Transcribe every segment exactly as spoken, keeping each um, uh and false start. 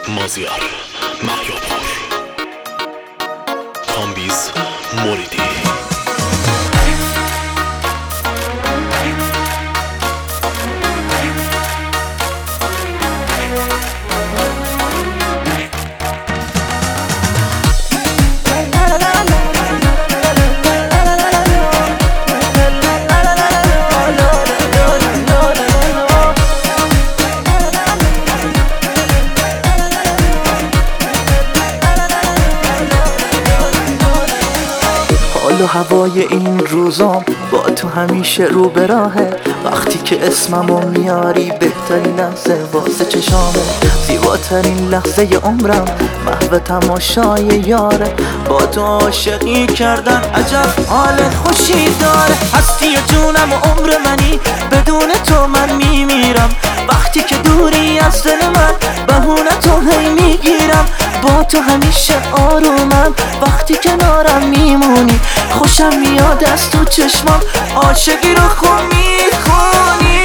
مازیار مهیارپور، کامبیز موریدی. حال و هوای این روزام با تو همیشه رو به راهه. وقتی که اسممو میاری بهترین لحظه واسه چشامه. زیباترین لحظه عمرم محو تماشای یاره. با تو عاشقی کردن عجب حال خوشی داره. هستی و جونم و عمر منی، بدون تو من میمیرم. وقتی که دوری از دل من بهونه تو هی میگیرم. با تو همیشه آرومم وقتی کنارم میمونی. خوشم میاد از تو چشمام عاشقی رو خون میخونی.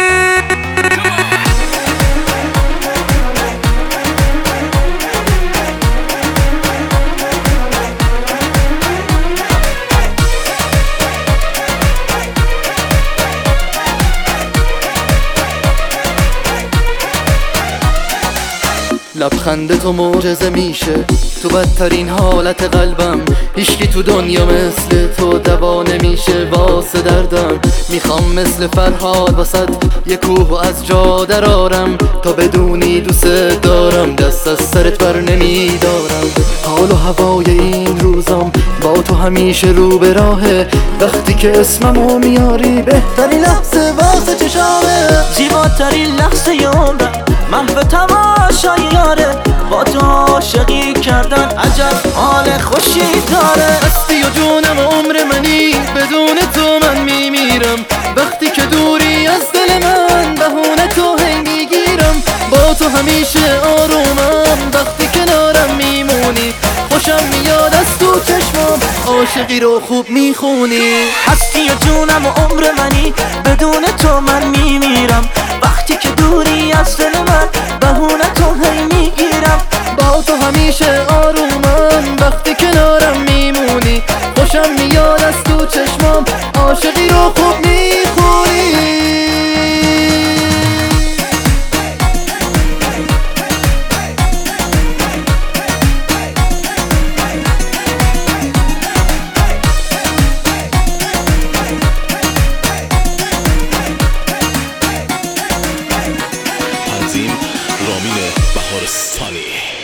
لبخند تو معجزه میشه تو بدترین حالت قلبم. هیچکی تو دنیا مثل تو دوا نمیشه واسه دردم. میخوام مثل فرهاد واسد یه کوه از جا درارم. تا بدونی دوست دارم دست از سرت بر نمیدارم. حال و هوای این روزم با تو همیشه رو به راهه. وقتی که اسممو میاری بهترین لحظه واسه چشامه. زیباترین لحظه عمرم محو تماشای یاره. با تو عاشقی کردن عجب حال خوشی داره. هستی و جونم و عمر منی، بدون تو من میمیرم. وقتی که دوری از دل من بهونه تو هی میگیرم. با تو همیشه آرومم وقتی کنارم میمونی. خوشم میاد از تو چشمام عاشقی رو خوب میخونی. هستی و جونم و عمر منی، بدون تو من میمیرم. وقتی که دوری از دل من بهونه تو هی میگیرم. با تو همیشه آرومم وقتی کنارم میمونی. خوشم میاد از تو چشمام عاشقی رو خوب میخونی. تنظیم رامین بهارستانی.